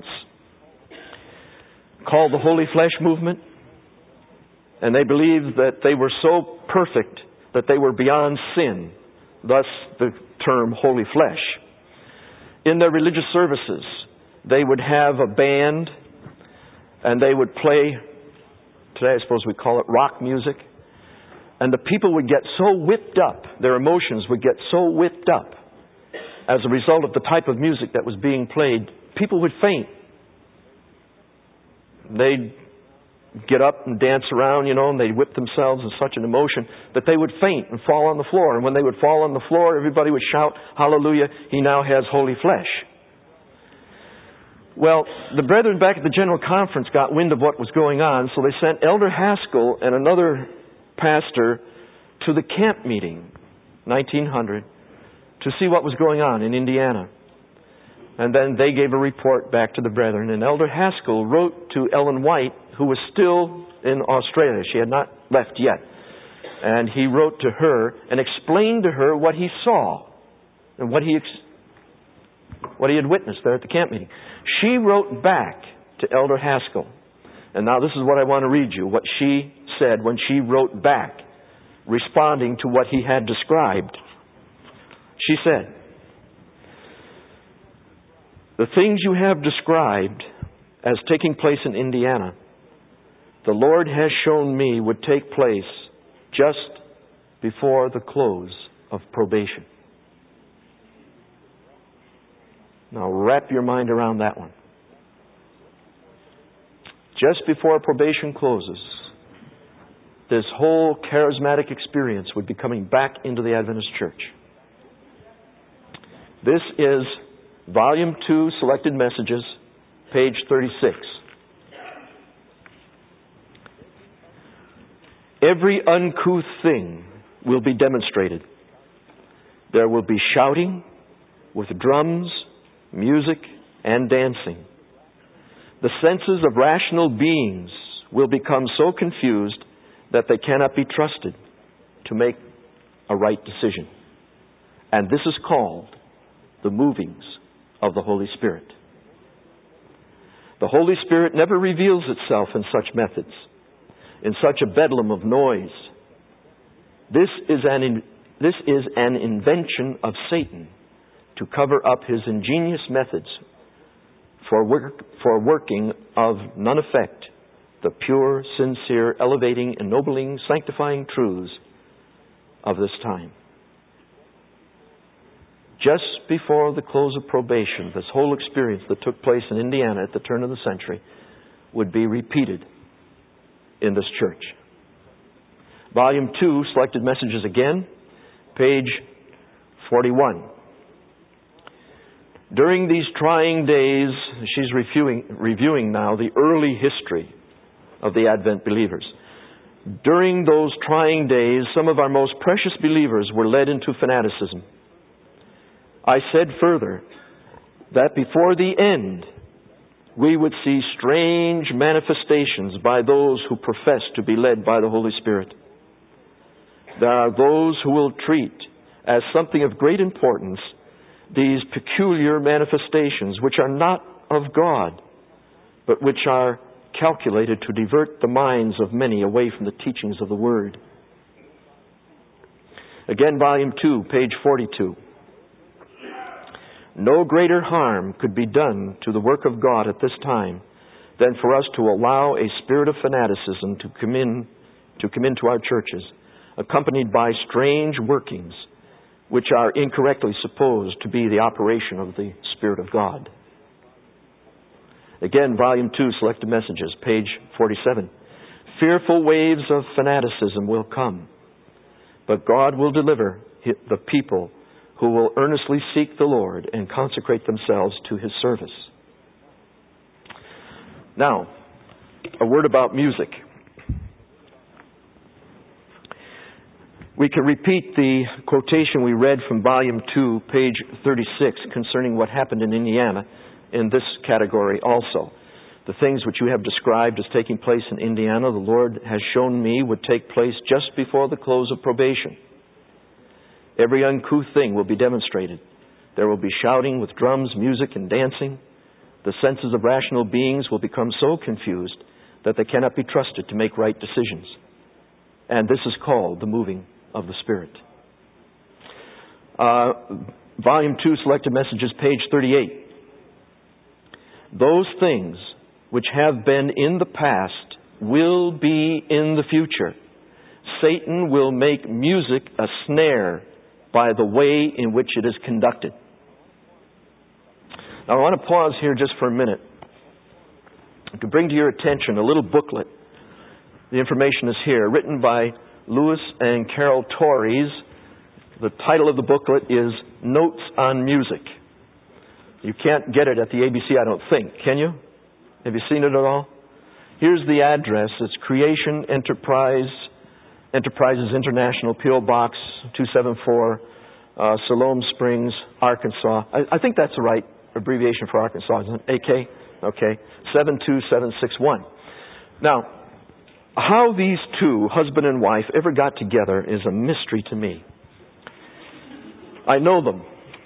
S1: called the Holy Flesh Movement. And they believed that they were so perfect that they were beyond sin. Thus the term Holy Flesh. In their religious services, they would have a band and they would play, today I suppose we call it rock music. And the people would get so whipped up, their emotions would get so whipped up as a result of the type of music that was being played, people would faint. They'd get up and dance around, you know, and they'd whip themselves in such an emotion that they would faint and fall on the floor. And when they would fall on the floor, everybody would shout, hallelujah, he now has holy flesh. Well, the brethren back at the General Conference got wind of what was going on, so they sent Elder Haskell and another pastor to the camp meeting, nineteen hundred, to see what was going on in Indiana. And then they gave a report back to the brethren. And Elder Haskell wrote to Ellen White, who was still in Australia. She had not left yet. And he wrote to her and explained to her what he saw and what he ex- what he had witnessed there at the camp meeting. She wrote back to Elder Haskell. And now this is what I want to read you, what she said when she wrote back, responding to what he had described. She said, "The things you have described as taking place in Indiana, the Lord has shown me would take place just before the close of probation." Now wrap your mind around that one. Just before probation closes, this whole charismatic experience would be coming back into the Adventist Church. This is Volume two, Selected Messages, page thirty-six. Every uncouth thing will be demonstrated. There will be shouting with drums, music, and dancing. The senses of rational beings will become so confused that they cannot be trusted to make a right decision. And this is called the movings of the Holy Spirit. The Holy Spirit never reveals itself in such methods, in such a bedlam of noise. This is an in, this is an invention of Satan to cover up his ingenious methods for work, for working of none effect the pure, sincere, elevating, ennobling, sanctifying truths of this time. Just before the close of probation, this whole experience that took place in Indiana at the turn of the century would be repeated in this church. Volume two, Selected Messages again, page forty-one. During these trying days, she's reviewing, reviewing now the early history of the Advent believers. During those trying days, some of our most precious believers were led into fanaticism. I said further that before the end, we would see strange manifestations by those who profess to be led by the Holy Spirit. There are those who will treat as something of great importance these peculiar manifestations, which are not of God, but which are calculated to divert the minds of many away from the teachings of the Word. Again, Volume two, page forty-two. No greater harm could be done to the work of God at this time than for us to allow a spirit of fanaticism to come in, to come into our churches, accompanied by strange workings, which are incorrectly supposed to be the operation of the Spirit of God. Again, Volume two, Selected Messages, page forty-seven. Fearful waves of fanaticism will come, but God will deliver the people who will earnestly seek the Lord and consecrate themselves to His service. Now, a word about music. We can repeat the quotation we read from Volume two, page thirty-six, concerning what happened in Indiana in this category also. The things which you have described as taking place in Indiana, the Lord has shown me would take place just before the close of probation. Every uncouth thing will be demonstrated. There will be shouting with drums, music, and dancing. The senses of rational beings will become so confused that they cannot be trusted to make right decisions. And this is called the moving of the Spirit. Uh, volume two, Selected Messages, page thirty-eight. Those things which have been in the past will be in the future. Satan will make music a snare by the way in which it is conducted. Now I want to pause here just for a minute to bring to your attention a little booklet. The information is here, written by Lewis and Carol Torres. The title of the booklet is Notes on Music. You can't get it at the A B C, I don't think. Can you? Have you seen it at all? Here's the address. It's Creation Enterprise, Enterprises International, P O Box two seventy-four, uh, Siloam Springs, Arkansas. I, I think that's the right abbreviation for Arkansas, isn't it? A K? Okay. seven two seven six one. Now, How these two, husband and wife, ever got together is a mystery to me. I know them.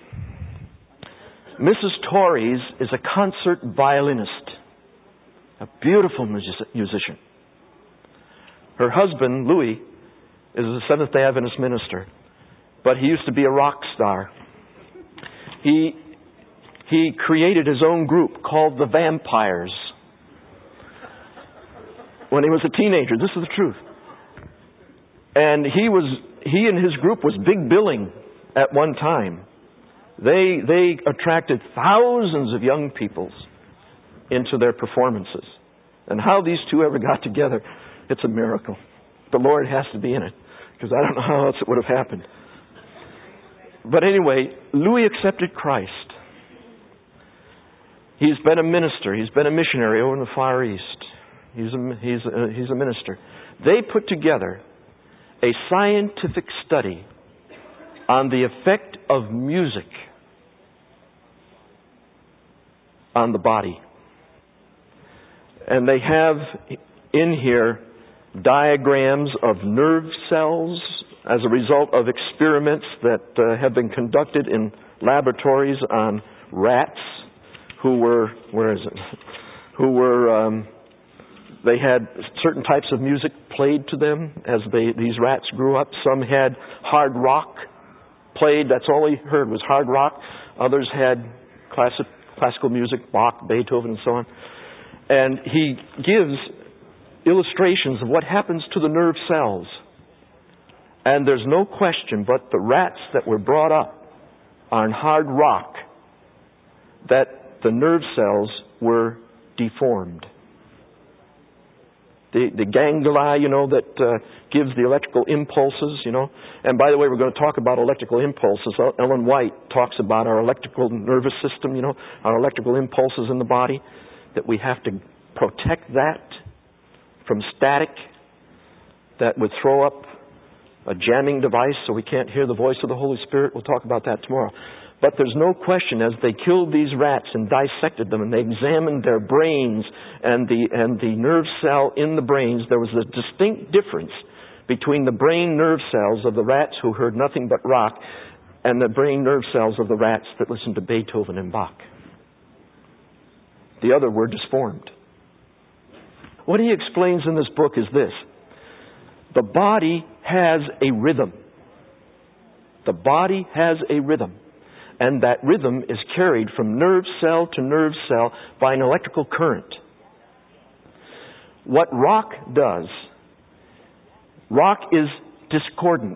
S1: Missus Torres is a concert violinist, a beautiful music- musician. Her husband, Louis, is a Seventh-day Adventist minister, but he used to be a rock star. He, he created his own group called the Vampires when he was a teenager. This is the truth. And he was he and his group was big billing at one time. They they attracted thousands of young people into their performances. And how these two ever got together, it's a miracle. The Lord has to be in it, because I don't know how else it would have happened. But anyway, Louis accepted Christ. He's been a minister. He's been a missionary over in the Far East. He's a, he's a, he's a minister. They put together a scientific study on the effect of music on the body. And they have in here diagrams of nerve cells as a result of experiments that uh, have been conducted in laboratories on rats who were, where is it, who were, um, they had certain types of music played to them as they, these rats grew up. Some had hard rock played. That's all they heard was hard rock. Others had classic, classical music, Bach, Beethoven, and so on. And he gives illustrations of what happens to the nerve cells. And there's no question but the rats that were brought up on hard rock, that the nerve cells were deformed. The, the ganglia, you know, that uh, gives the electrical impulses, you know. And by the way, we're going to talk about electrical impulses. Ellen White talks about our electrical nervous system, you know, our electrical impulses in the body, that we have to protect that from static that would throw up a jamming device so we can't hear the voice of the Holy Spirit. We'll talk about that tomorrow. But there's no question, as they killed these rats and dissected them and they examined their brains and the and the nerve cell in the brains, there was a distinct difference between the brain nerve cells of the rats who heard nothing but rock and the brain nerve cells of the rats that listened to Beethoven and Bach. The other were disformed. What he explains in this book is this: the body has a rhythm. The body has a rhythm. And that rhythm is carried from nerve cell to nerve cell by an electrical current. What rock does, rock is discordant.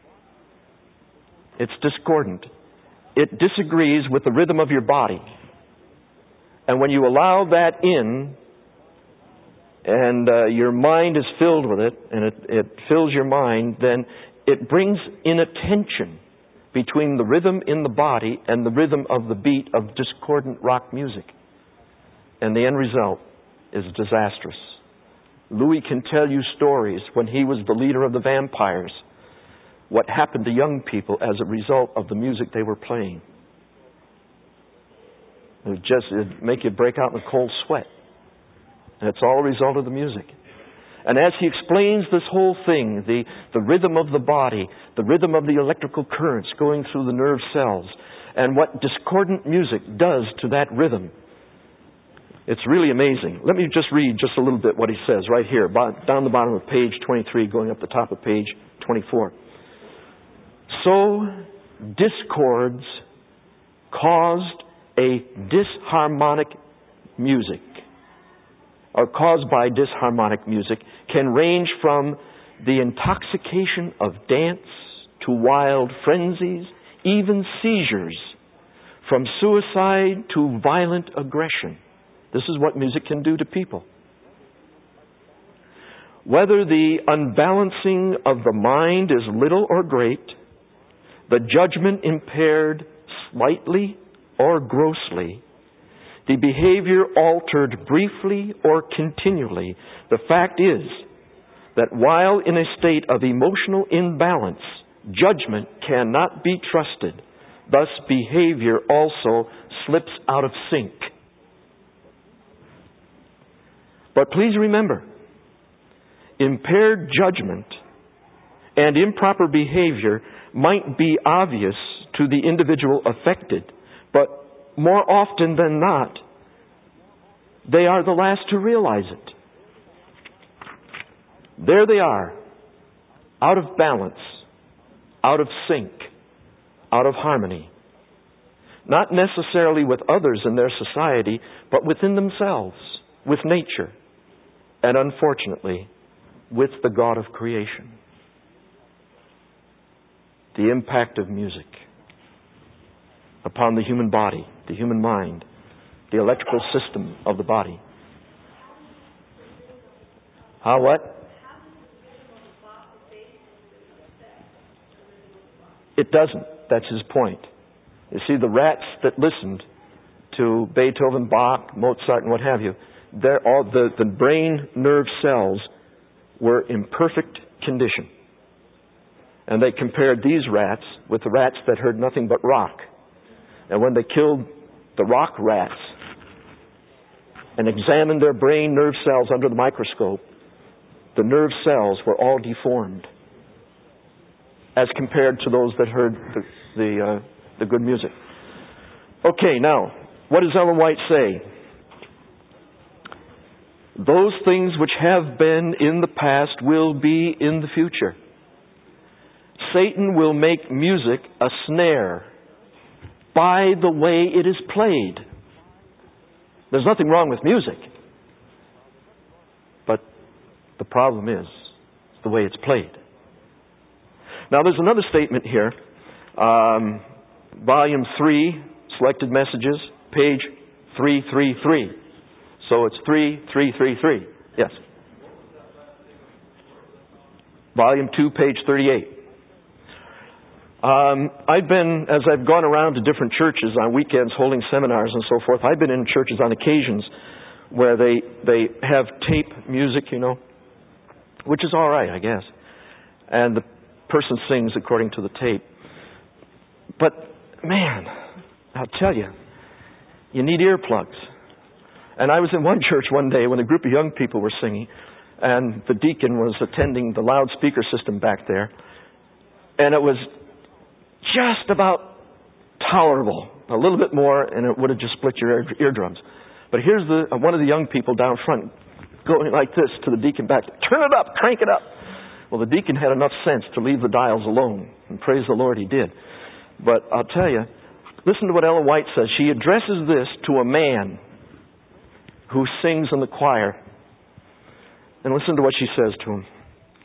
S1: It's discordant. It disagrees with the rhythm of your body. And when you allow that in, and uh, your mind is filled with it, and it, it fills your mind, then it brings in a tension between the rhythm in the body and the rhythm of the beat of discordant rock music. And the end result is disastrous. Louis can tell you stories when he was the leader of the Vampires, what happened to young people as a result of the music they were playing. It would just it'd make you break out in a cold sweat. And it's all a result of the music. And as he explains this whole thing, the, the rhythm of the body, the rhythm of the electrical currents going through the nerve cells, and what discordant music does to that rhythm, it's really amazing. Let me just read just a little bit what he says right here, down the bottom of page twenty-three, going up the top of page twenty-four. So discords caused a disharmonic music, or caused by disharmonic music, can range from the intoxication of dance to wild frenzies, even seizures, from suicide to violent aggression. This is what music can do to people. Whether the unbalancing of the mind is little or great, the judgment impaired slightly or grossly, the behavior altered briefly or continually, the fact is that while in a state of emotional imbalance, judgment cannot be trusted. Thus, behavior also slips out of sync. But please remember, impaired judgment and improper behavior might be obvious to the individual affected, but more often than not, they are the last to realize it. There they are, out of balance, out of sync, out of harmony. Not necessarily with others in their society, but within themselves, with nature, and unfortunately, with the God of creation. The impact of music upon the human body, the human mind, the electrical system of the body. How what? It doesn't. That's his point. You see, the rats that listened to Beethoven, Bach, Mozart, and what have you, they're all, the, the brain nerve cells were in perfect condition. And they compared these rats with the rats that heard nothing but rock. And when they killed the rock rats and examined their brain nerve cells under the microscope, the nerve cells were all deformed as compared to those that heard the the, uh, the good music. Okay, now, what does Ellen White say? Those things which have been in the past will be in the future. Satan will make music a snare by the way it is played. There's nothing wrong with music. But the problem is the way it's played. Now there's another statement here. Um, volume three, Selected Messages, page three thirty-three. So it's three three three three. Yes. Volume two, page thirty-eight. Um, I've been, as I've gone around to different churches on weekends holding seminars and so forth, I've been in churches on occasions where they, they have tape music, you know, which is all right, I guess. And the person sings according to the tape. But, man, I'll tell you, you need earplugs. And I was in one church one day when a group of young people were singing, and the deacon was attending the loudspeaker system back there, and it was just about tolerable. A little bit more, and it would have just split your ear, eardrums. But here's the uh, one of the young people down front going like this to the deacon back. Turn it up, crank it up. Well, the deacon had enough sense to leave the dials alone, and praise the Lord he did. But I'll tell you, listen to what Ellen White says. She addresses this to a man who sings in the choir. And listen to what she says to him.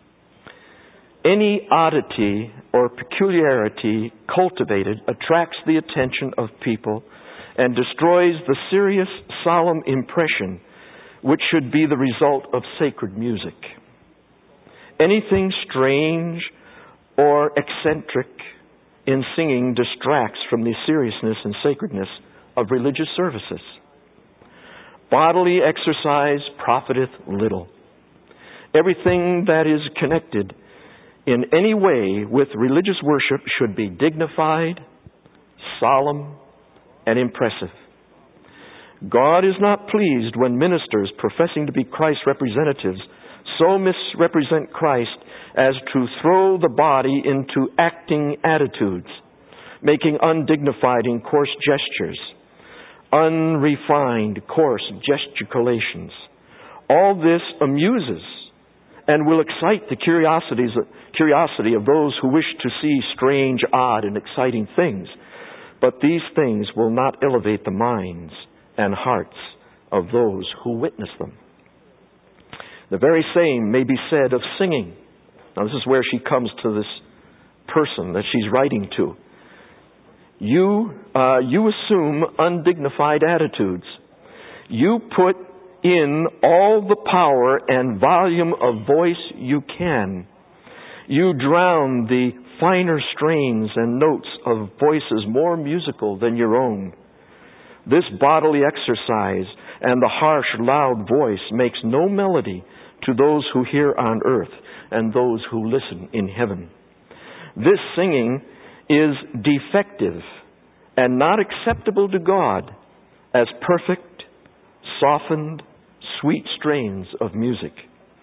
S1: Any oddity or peculiarity cultivated attracts the attention of people and destroys the serious, solemn impression which should be the result of sacred music. Anything strange or eccentric in singing distracts from the seriousness and sacredness of religious services. Bodily exercise profiteth little. Everything that is connected in any way with religious worship should be dignified, solemn, and impressive. God is not pleased when ministers professing to be Christ's representatives so misrepresent Christ as to throw the body into acting attitudes, making undignified and coarse gestures, unrefined, coarse gesticulations. All this amuses and will excite the curiosities, curiosity of those who wish to see strange, odd, and exciting things. But these things will not elevate the minds and hearts of those who witness them. The very same may be said of singing. Now this is where she comes to this person that she's writing to. You, uh, you assume undignified attitudes. You put in all the power and volume of voice you can. You drown the finer strains and notes of voices more musical than your own. This bodily exercise and the harsh, loud voice makes no melody to those who hear on earth and those who listen in heaven. This singing is defective and not acceptable to God as perfect, softened, sweet strains of music.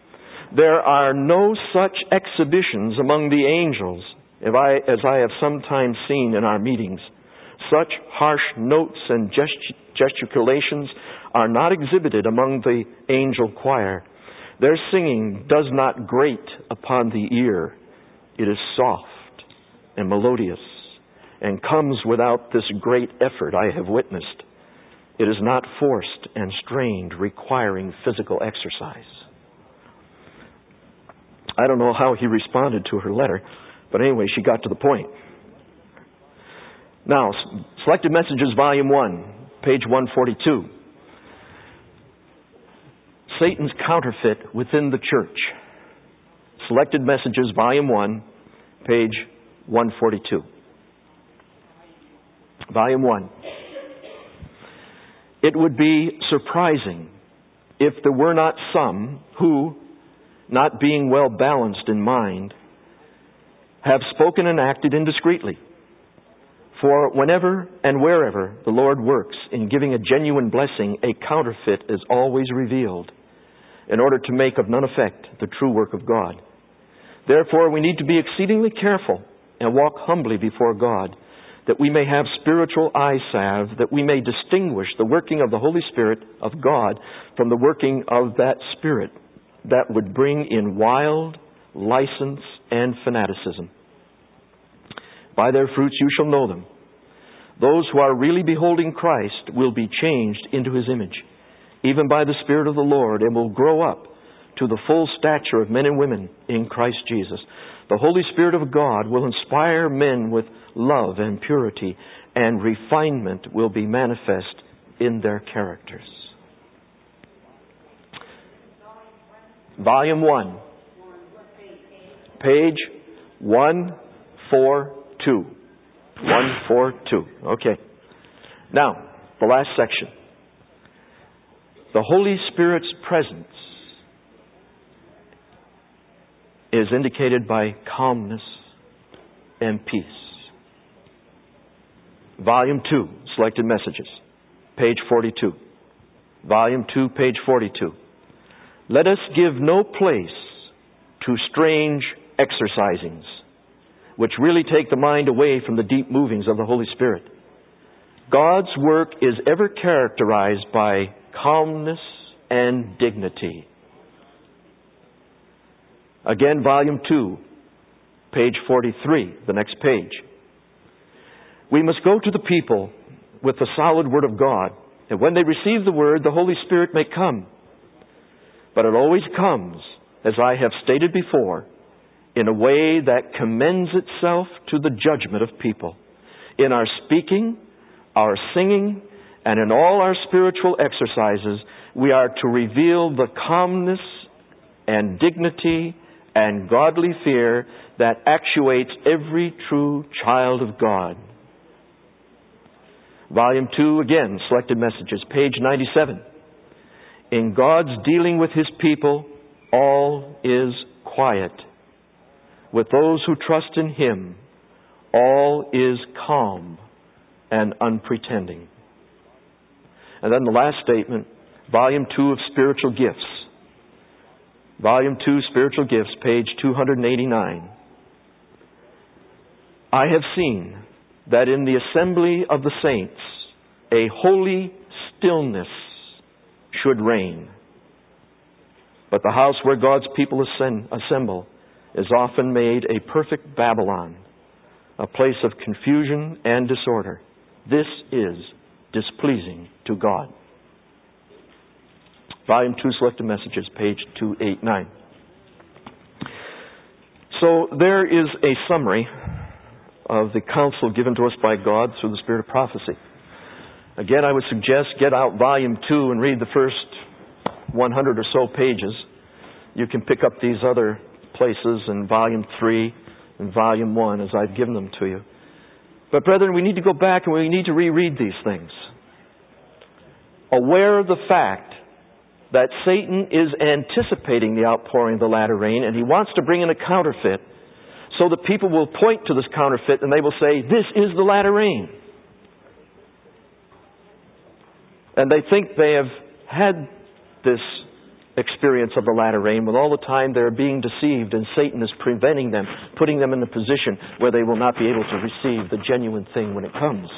S1: There are no such exhibitions among the angels as I, as I have sometimes seen in our meetings. Such harsh notes and gest- gesticulations are not exhibited among the angel choir. Their singing does not grate upon the ear. It is soft and melodious and comes without this great effort I have witnessed. It is not forced and strained, requiring physical exercise. I don't know how he responded to her letter, but anyway, she got to the point. Now, Selected Messages, Volume one, page one forty-two. Satan's counterfeit within the church. Selected Messages, Volume one, page one forty-two. Volume one. It would be surprising if there were not some who, not being well balanced in mind, have spoken and acted indiscreetly. For whenever and wherever the Lord works in giving a genuine blessing, a counterfeit is always revealed in order to make of none effect the true work of God. Therefore, we need to be exceedingly careful and walk humbly before God, that we may have spiritual eye salve, that we may distinguish the working of the Holy Spirit of God from the working of that spirit that would bring in wild license and fanaticism. By their fruits you shall know them. Those who are really beholding Christ will be changed into His image, even by the Spirit of the Lord, and will grow up to the full stature of men and women in Christ Jesus. The Holy Spirit of God will inspire men with love and purity, and refinement will be manifest in their characters. Volume one, page one forty-two. one forty-two. Okay. Now, the last section. The Holy Spirit's presence is indicated by calmness and peace. Volume two, Selected Messages, page forty-two. Volume two, page forty-two. Let us give no place to strange exercisings, which really take the mind away from the deep movings of the Holy Spirit. God's work is ever characterized by calmness and dignity. Again, Volume two, page forty-three, the next page. We must go to the people with the solid Word of God, and when they receive the Word, the Holy Spirit may come. But it always comes, as I have stated before, in a way that commends itself to the judgment of people. In our speaking, our singing, and in all our spiritual exercises, we are to reveal the calmness and dignity and godly fear that actuates every true child of God. Volume two, again, Selected Messages, page ninety-seven. In God's dealing with His people, all is quiet. With those who trust in Him, all is calm and unpretending. And then the last statement, Volume two of Spiritual Gifts. Volume two, Spiritual Gifts, page two eighty-nine. I have seen that in the assembly of the saints, a holy stillness should reign. But the house where God's people assemble is often made a perfect Babylon, a place of confusion and disorder. This is displeasing to God. Volume two, Selected Messages, page two eighty-nine. So there is a summary of the counsel given to us by God through the Spirit of prophecy. Again, I would suggest get out Volume two and read the first one hundred or so pages. You can pick up these other places in Volume three and Volume one as I've given them to you. But brethren, we need to go back and we need to reread these things. Aware of the fact that Satan is anticipating the outpouring of the latter rain, and he wants to bring in a counterfeit so that people will point to this counterfeit and they will say, this is the latter rain. And they think they have had this experience of the latter rain, when all the time they're being deceived and Satan is preventing them, putting them in a position where they will not be able to receive the genuine thing when it comes.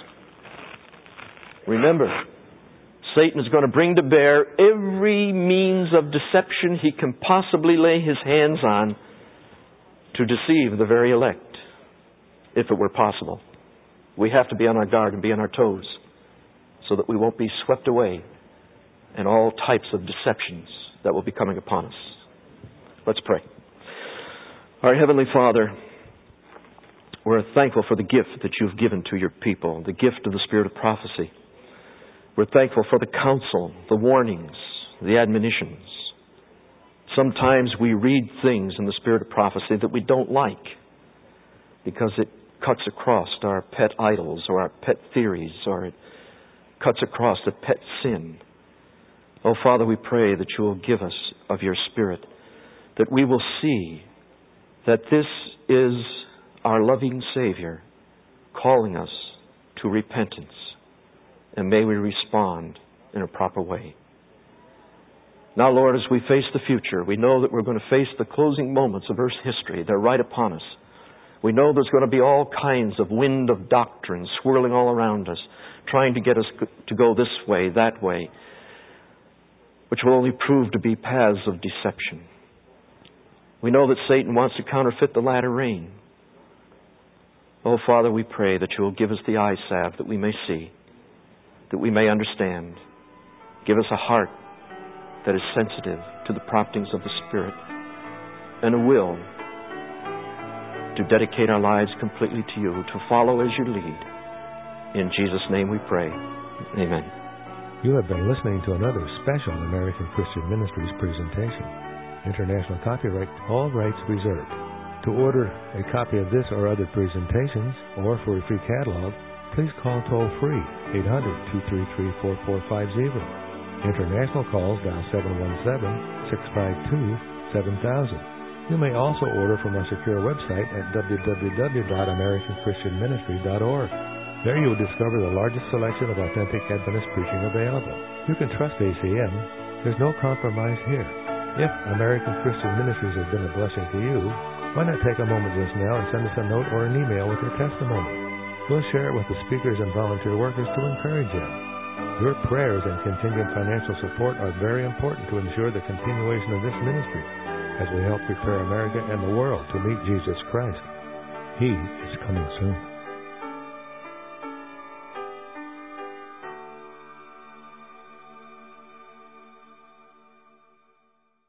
S1: Remember, Satan is going to bring to bear every means of deception he can possibly lay his hands on to deceive the very elect, if it were possible. We have to be on our guard and be on our toes so that we won't be swept away in all types of deceptions that will be coming upon us. Let's pray. Our Heavenly Father, we're thankful for the gift that you've given to your people, the gift of the Spirit of prophecy. We're thankful for the counsel, the warnings, the admonitions. Sometimes we read things in the Spirit of prophecy that we don't like because it cuts across our pet idols or our pet theories, or it cuts across a pet sin. Oh, Father, we pray that you will give us of your Spirit, that we will see that this is our loving Savior calling us to repentance, and may we respond in a proper way. Now, Lord, as we face the future, we know that we're going to face the closing moments of Earth's history. They're right upon us. We know there's going to be all kinds of wind of doctrine swirling all around us, trying to get us to go this way, that way, which will only prove to be paths of deception. We know that Satan wants to counterfeit the latter rain. Oh, Father, we pray that you will give us the eye salve that we may see, that we may understand. Give us a heart that is sensitive to the promptings of the Spirit, and a will to dedicate our lives completely to you, to follow as you lead. In Jesus' name we pray. Amen.
S2: You have been listening to another special American Christian Ministries presentation. International copyright, all rights reserved. To order a copy of this or other presentations, or for a free catalog, please call toll-free eight hundred, two three three, four four five zero. International calls dial seven one seven, six five two, seven thousand. You may also order from our secure website at w w w dot american christian ministry dot org. There you will discover the largest selection of authentic Adventist preaching available. You can trust A C M. There's no compromise here. If American Christian Ministries has been a blessing to you, why not take a moment just now and send us a note or an email with your testimony? We'll share it with the speakers and volunteer workers to encourage you. Your prayers and contingent financial support are very important to ensure the continuation of this ministry as we help prepare America and the world to meet Jesus Christ. He is coming soon.